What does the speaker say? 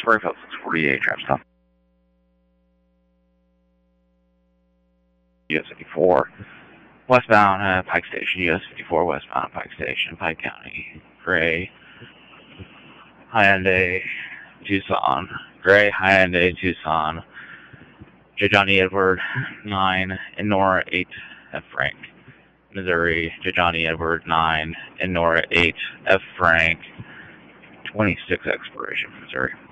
Freight 648, trap stop. US 54, westbound at Pike Station, US 54, westbound at Pike Station, Pike County, Gray, Hyundai, Tucson, Gray, Hyundai, Tucson, J. Johnny Edward, 9, and Nora 8, F. Frank, Missouri, J. Johnny Edward, 9, and Nora 8, F. Frank, 26 expiration, Missouri.